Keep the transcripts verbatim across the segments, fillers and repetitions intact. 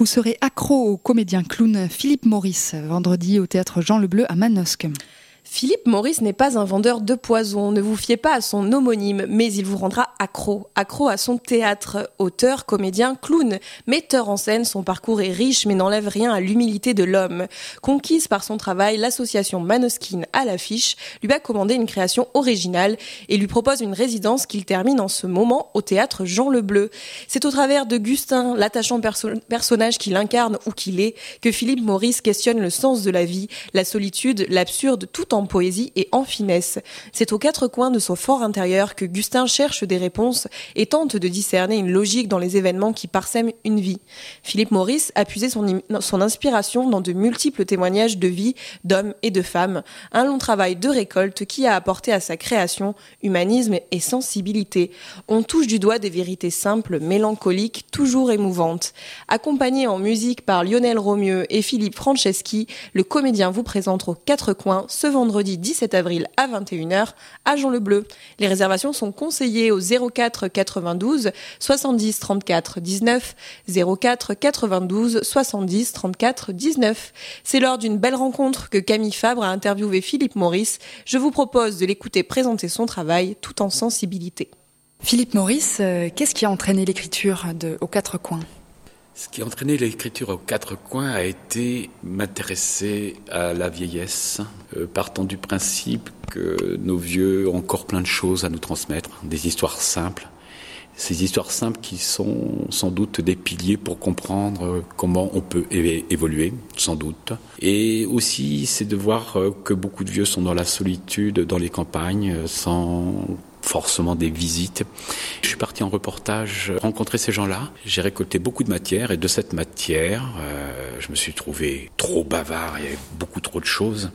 Vous serez accro au comédien clown Philippe Maurice, vendredi au théâtre Jean Le Bleu à Manosque. Philippe Maurice n'est pas un vendeur de poison, ne vous fiez pas à son homonyme, mais il vous rendra accro, accro à son théâtre. Auteur, comédien, clown, metteur en scène, son parcours est riche mais n'enlève rien à l'humilité de l'homme. Conquise par son travail, l'association Manoskin à l'affiche lui a commandé une création originale et lui propose une résidence qu'il termine en ce moment au théâtre Jean Le Bleu. C'est au travers de Gustin, l'attachant perso- personnage qu'il incarne ou qu'il est, que Philippe Maurice questionne le sens de la vie, la solitude, l'absurde, tout en poésie et en finesse. C'est aux quatre coins de son fort intérieur que Gustin cherche des réponses et tente de discerner une logique dans les événements qui parsèment une vie. Philippe Maurice a puisé son, son inspiration dans de multiples témoignages de vie d'hommes et de femmes, un long travail de récolte qui a apporté à sa création humanisme et sensibilité. On touche du doigt des vérités simples, mélancoliques, toujours émouvantes. Accompagné en musique par Lionel Romieux et Philippe Franceschi, le comédien vous présente aux quatre coins ce vendredi dix-sept avril à vingt et une heures à Jean Le Bleu. Les réservations sont conseillées au zéro quatre quatre-vingt-douze soixante-dix trente-quatre dix-neuf, zéro quatre quatre-vingt-douze soixante-dix trente-quatre dix-neuf. C'est lors d'une belle rencontre que Camille Fabre a interviewé Philippe Maurice. Je vous propose de l'écouter présenter son travail tout en sensibilité. Philippe Maurice, euh, qu'est-ce qui a entraîné l'écriture de Aux quatre coins ? Ce qui a entraîné l'écriture aux quatre coins a été m'intéresser à la vieillesse, euh, partant du principe que nos vieux ont encore plein de choses à nous transmettre, des histoires simples. Ces histoires simples qui sont sans doute des piliers pour comprendre comment on peut é- évoluer, sans doute. Et aussi, c'est de voir que beaucoup de vieux sont dans la solitude, dans les campagnes, sans forcément des visites. Je suis parti en reportage rencontrer ces gens-là. J'ai récolté beaucoup de matière et de cette matière, euh, je me suis trouvé trop bavard, il y avait beaucoup trop de choses.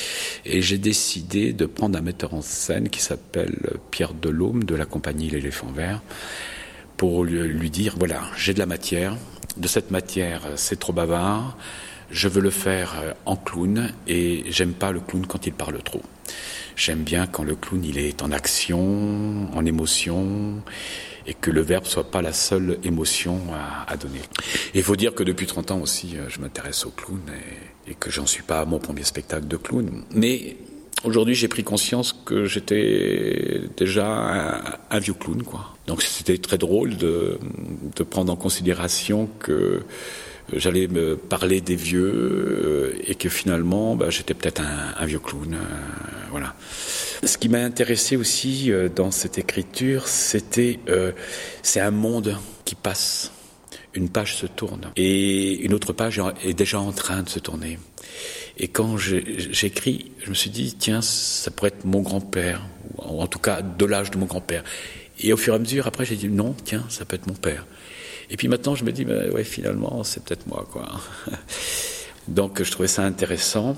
Et j'ai décidé de prendre un metteur en scène qui s'appelle Pierre Delhomme de la compagnie L'Éléphant Vert pour lui, lui dire, voilà, j'ai de la matière, de cette matière c'est trop bavard, je veux le faire en clown et j'aime pas le clown quand il parle trop. J'aime bien quand le clown il est en action, en émotion, et que le verbe soit pas la seule émotion à, à donner. Il faut dire que depuis trente ans aussi, je m'intéresse au clown et, et que j'en suis pas à mon premier spectacle de clown. Mais aujourd'hui, j'ai pris conscience que j'étais déjà un, un vieux clown, quoi. Donc c'était très drôle de, de prendre en considération que j'allais me parler des vieux euh, et que finalement bah, j'étais peut-être un, un vieux clown, euh, voilà. Ce qui m'a intéressé aussi euh, dans cette écriture, c'était euh, c'est un monde qui passe, une page se tourne et une autre page est déjà en train de se tourner. Et quand j'ai, j'écris, je me suis dit tiens, ça pourrait être mon grand-père, ou en tout cas de l'âge de mon grand-père. Et au fur et à mesure, après, j'ai dit non, tiens, ça peut être mon père. Et puis maintenant, je me dis, bah, ouais, finalement, c'est peut-être moi, quoi. Donc, je trouvais ça intéressant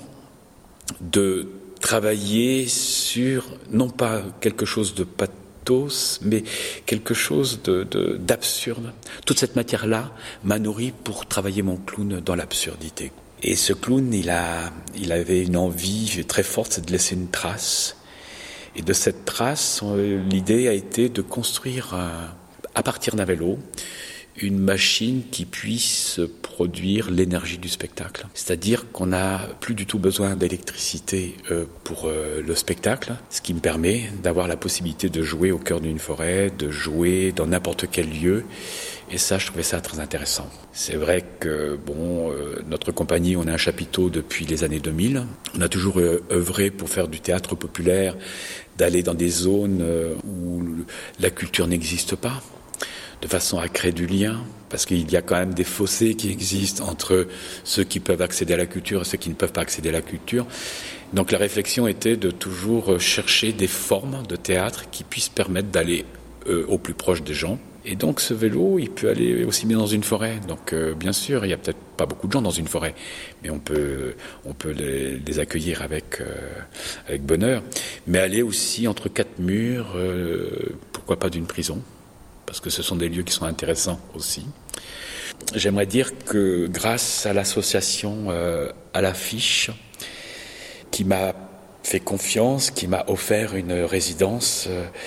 de travailler sur, non pas quelque chose de pathos, mais quelque chose de, de, d'absurde. Toute cette matière-là m'a nourri pour travailler mon clown dans l'absurdité. Et ce clown, il, a, il avait une envie très forte, c'est de laisser une trace. Et de cette trace, l'idée a été de construire, à partir d'un vélo, une machine qui puisse produire l'énergie du spectacle. C'est-à-dire qu'on n'a plus du tout besoin d'électricité pour le spectacle, ce qui me permet d'avoir la possibilité de jouer au cœur d'une forêt, de jouer dans n'importe quel lieu. Et ça, je trouvais ça très intéressant. C'est vrai que, bon, euh, notre compagnie, on a un chapiteau depuis les années deux mille. On a toujours euh, œuvré pour faire du théâtre populaire, d'aller dans des zones euh, où la culture n'existe pas, de façon à créer du lien, parce qu'il y a quand même des fossés qui existent entre ceux qui peuvent accéder à la culture et ceux qui ne peuvent pas accéder à la culture. Donc la réflexion était de toujours chercher des formes de théâtre qui puissent permettre d'aller euh, au plus proche des gens. Et donc ce vélo, il peut aller aussi bien dans une forêt. Donc euh, bien sûr, il n'y a peut-être pas beaucoup de gens dans une forêt, mais on peut, on peut les, les accueillir avec, euh, avec bonheur. Mais aller aussi entre quatre murs, euh, pourquoi pas d'une prison, parce que ce sont des lieux qui sont intéressants aussi. J'aimerais dire que grâce à l'association euh, à l'affiche, qui m'a fait confiance, qui m'a offert une résidence, euh,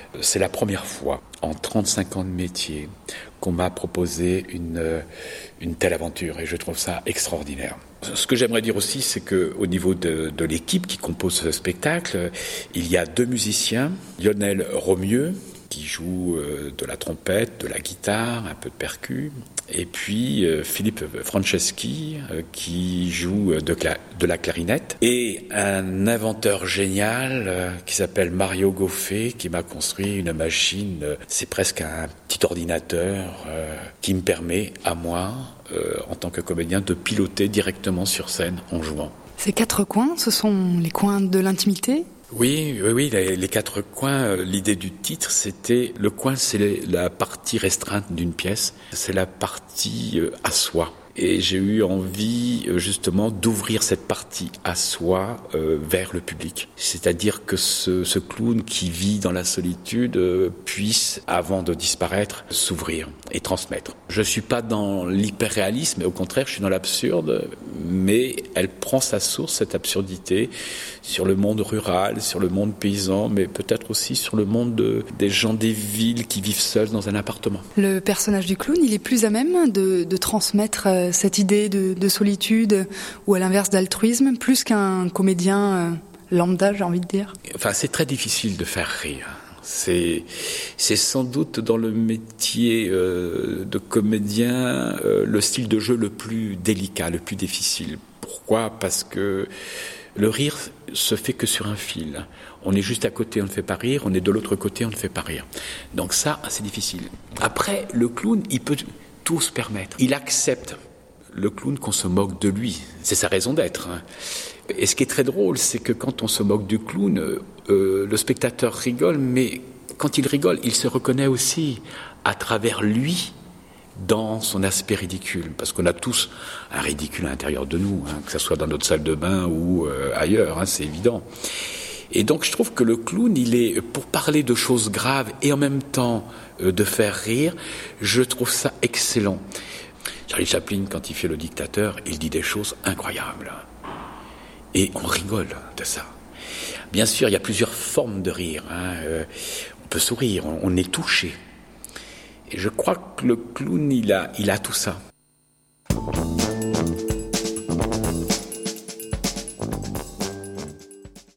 C'est la première fois en trente-cinq ans de métier qu'on m'a proposé une, une telle aventure et je trouve ça extraordinaire. Ce que j'aimerais dire aussi, c'est qu'au niveau de, de l'équipe qui compose ce spectacle, il y a deux musiciens, Lionel Romieux, qui joue euh, de la trompette, de la guitare, un peu de percu, et puis euh, Philippe Franceschi, euh, qui joue de, cla- de la clarinette, et un inventeur génial euh, qui s'appelle Mario Goffet, qui m'a construit une machine, euh, c'est presque un petit ordinateur, euh, qui me permet, à moi, euh, en tant que comédien, de piloter directement sur scène en jouant. Ces quatre coins, ce sont les coins de l'intimité ? Oui, oui, oui, les, les quatre coins, l'idée du titre, c'était, le coin, c'est la partie restreinte d'une pièce, c'est la partie à soi. Et j'ai eu envie, justement, d'ouvrir cette partie à soi euh, vers le public. C'est-à-dire que ce, ce clown qui vit dans la solitude euh, puisse, avant de disparaître, s'ouvrir et transmettre. Je suis pas dans l'hyperréalisme, au contraire, je suis dans l'absurde, mais elle prend sa source, cette absurdité, sur le monde rural, sur le monde paysan, mais peut-être aussi sur le monde de, des gens des villes qui vivent seuls dans un appartement. Le personnage du clown, il est plus à même de, de transmettre cette idée de, de solitude ou à l'inverse d'altruisme, plus qu'un comédien euh, lambda, j'ai envie de dire. Enfin, c'est très difficile de faire rire. C'est, c'est sans doute dans le métier euh, de comédien euh, le style de jeu le plus délicat, le plus difficile. Pourquoi ? Parce que le rire se fait que sur un fil. On est juste à côté, on ne fait pas rire. On est de l'autre côté, on ne fait pas rire. Donc ça, c'est difficile. Après, le clown, il peut tout se permettre. Il accepte, le clown, qu'on se moque de lui. C'est sa raison d'être. Et ce qui est très drôle, c'est que quand on se moque du clown, euh, le spectateur rigole, mais quand il rigole, il se reconnaît aussi à travers lui dans son aspect ridicule. Parce qu'on a tous un ridicule à l'intérieur de nous, hein, que ce soit dans notre salle de bain ou euh, ailleurs, hein, c'est évident. Et donc je trouve que le clown, il est, pour parler de choses graves et en même temps euh, de faire rire, je trouve ça excellent. Charlie Chaplin, quand il fait le dictateur, il dit des choses incroyables. Et on rigole de ça. Bien sûr, il y a plusieurs formes de rire. Hein. Euh, on peut sourire, on, on est touché. Et je crois que le clown, il a, il a tout ça.